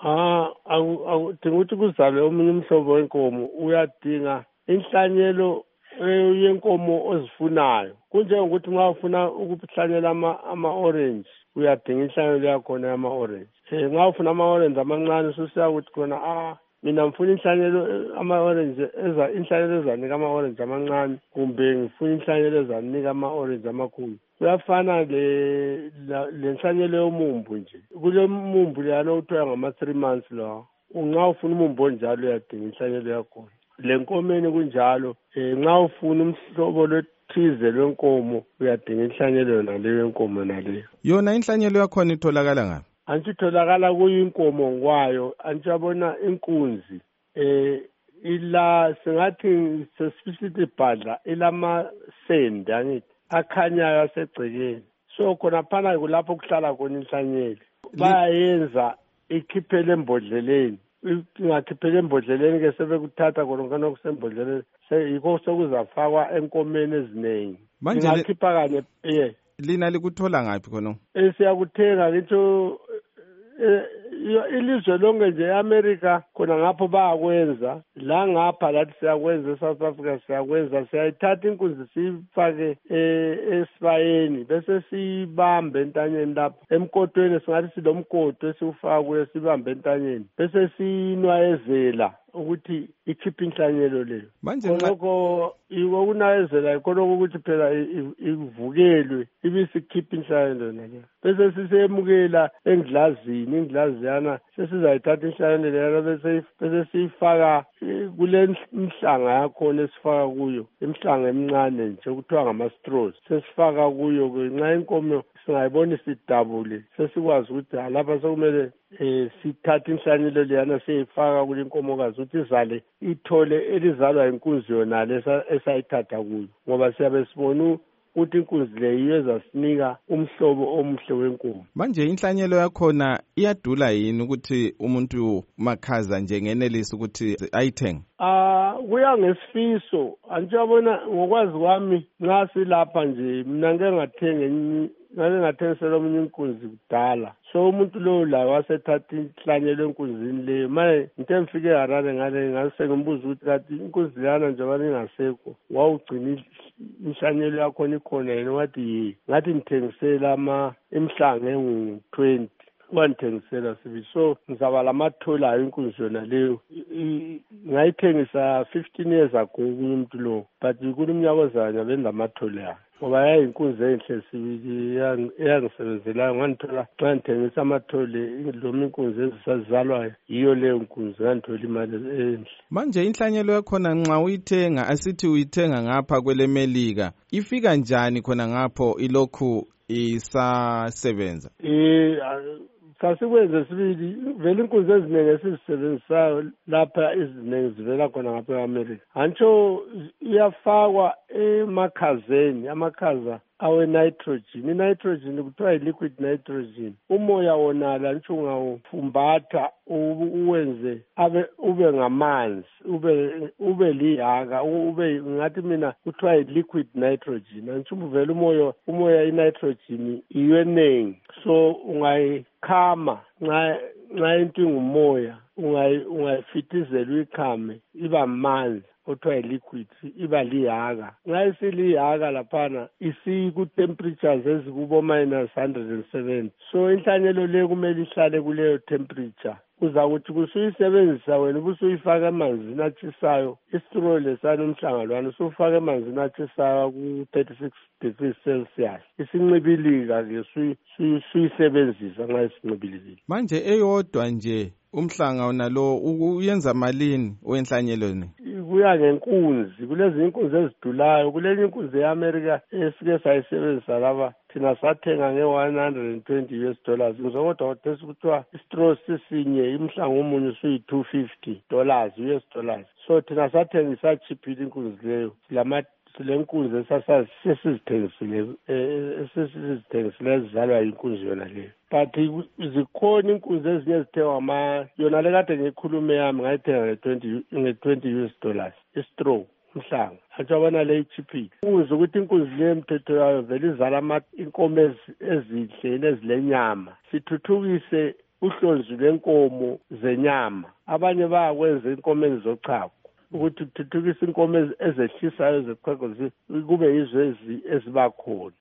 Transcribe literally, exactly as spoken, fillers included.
Ah, awudinga ukuthi kuzalwe omunye umhlobo wenkomo, uyadinga inhlanyelo yenkomo ozifunayo. Kunjengokuthi nxa ufuna ukuhlanyela ama ama-orange, uyadinga inhlanyelo yakhona yama-orange. Eh, nxa ufuna ama-orange amancane ususiya ukuthi khona ah mina ngifuna inhlanyelo ama-orange eza inhlanyelo ezanika ama-orange amancane, kumbe ngifuna inhlanyelo ezanika ama-orange amakhulu. Kuyafana le le nhlanyelo yomumbu nje. Kule mumbu leyana okuthiwa ngama-three months lawa. Nxa ufuna umumbu onjalo uyadinga inhlanyelo yakhona. Le nkomeni kunjalo, eh nxa ufuna umhlobo lwethize lwenkomo uyadinga inhlanyelo yona leyo yenkomo naleyo. Yona inhlanyelo yakhona itholakala ngaphi? Antitholakala kuyinkomo ngwayo, antiyabona inkunzi eh ila singathi sesifisithi bhadla ilama send angithi akhanyayo asegcekeni. So khona phana kulapho kuhlala khona inhlanyelo. Bayenza ikhiphele embodleleni. Ingakhiphele embodleleni ke sebekuthatha khona okusembodleleni seyikho sokuzafakwa enkomeni eziningi. Ingakhipha kanye eh lina likuthola ngaphi khona? Eh siyakuthenga ngitho ilizwe lonke nje eAmerica khona ngapho bayakwenza, la ngapha lathi siyakwenza eSouth Africa siyakwenza, siyayithatha inkunzi siyifake esibayeni bese sibambe entanyeni lapho emkotweni, singathi silomkoto esiwufaka kuye sibambe entanyeni bese sinwayezela ukuthi ikhiphe inhlanyelo leyo. Manje lokho ikunayezela ikhona ukuthi phela ivukelwe ibisikhipha inhlanyelo leyo. Bese siseyemukela englazini, inglaziyana sesizayithatha inhlanyelo leyo bese bese siyifaka kule mhlanga yakhona esifaka kuyo, imhlanga emincane nje okuthiwa ngama-straws. Sesifaka kuyo nxa inkomo singayibona sidabule sesikwazi ukuthi lapha sokumele eh sithatha inhlanyelo leyana seyifaka kule nkomokazi ukuthi izale ithole elizalwa inkunzi yona lesa esayithatha kuyo, ngoba siyabe sibona ukuthi inkunzi le yiyo ezasinika umhlobo omuhle wenkomo. Manje inhlanyelo yakhona iyadula yini ukuthi umuntu makhaza nje ngenelisa ukuthi ayithenge? Ah, kuya ngesifiso. Antiyabona ngokwazi kwami nxa silapha nje mina ngeke ngathenga ngake ngathengisela omunye inkunzi kudala. So umuntu lo la wasethatha inhlanyelo enkunzini leyo. Manje ngithe ngifike eHarare ngale ngase ngimbuza ukuthi kathi inkunzi leyana njengoba ningasekho wawugcina inhlanyelo yakhona ikhona yena, wathi yi ngathi ngithengisela ama emhlanga engu twenty wangithengisela sibi. So ngizaba lamatholayo inkunzi yona leyo ngayithengisa fifteen years ago kumuntu lo, but kulumnyaka ozayo benginamatholayo ngoba yayinkunzi enhle sibili eyangisebenzelayo. Nganthola xa ngithengisa amathole noma inkunzi ezisazalwayo yiyo leyo nkunzi nganthola imali enhle. Manje inhlanyelo yakhona nxa uyithenga asithi uyithenga ngapha kwelemelika ifika njani khona ngapho ilokhu isasebenza? Eh sasikwenze sibili vele inkunzi eziningi esizisebenzisayo lapha eziningi zivela khona ngapha eAmerica. Antsho iyafakwa emakhazeni, amakhaza awe nitrogen. I-nitrogen kuthiwa yi-liquid nitrogen. Umoya wonala ntsho ungawufumbatha uwenze abe ube ngamanzi, ube ube lihaka, ube ngathi mina kuthiwa yi-liquid nitrogen. Ntsho vele umoya umoya i-nitrogen iyenengi, so ungayikhama nxa nxa into ngumoya ungayifitizela uyikhame iba manzi othiwa yi-liquid iba lihaka. Nxa isilihaka laphana isiku-temperatures ezikubo-minus one hundred and seventy. So inhlanyelo leyo kumele ihlale kuleyo temperature. Uzakuthi kusuyisebenzisa wena ubusuyifaka emanzini atshisayo, isitro lesana umhlanga lwana usufaka emanzini atshisayo ku-thirty-six degrees Celsius. Isincibilika ke suyisebenzisa nxa isincibilikile. Manje eyodwa nje umhlanga unalo uyenza malini wenhlanyelo ni? Kuya ngenkunzi, kulezi inkunzi ezidulayo, kulenye inkunzi eAmerica esike sayisebenzisa laba thina sathenga nge-one hundred and twenty U S dollars. Ngizokodwa kodwa kuthiwa istraw sisinye imhlanga omunye usuyi-two fifty dollars U S dollars. So thina sathengisa isachiphile inkunzi leyo. Silama sile nkunzi esasizithengisile esesizithengisile ezizalwa inkunzi yona leyo. But zikhona inkunzi ezinye ezithengwa ama yona le kade ngikhulume yami ngayithenga nge-twenty nge-twenty U S dollars istraw umhlanga. Ajabana le ichiphile. Ukuze ukuthi inkunzi le mthetho yayo vele izala ama inkomo ezihle ezilenyama. Sithuthukise uhlonzi lwenkomo zenyama, abanye bayakwenza inkomeni zochago ukuthi kuthuthukisa inkomo ezehlisayo zeqhego kube yizo ezibakhona.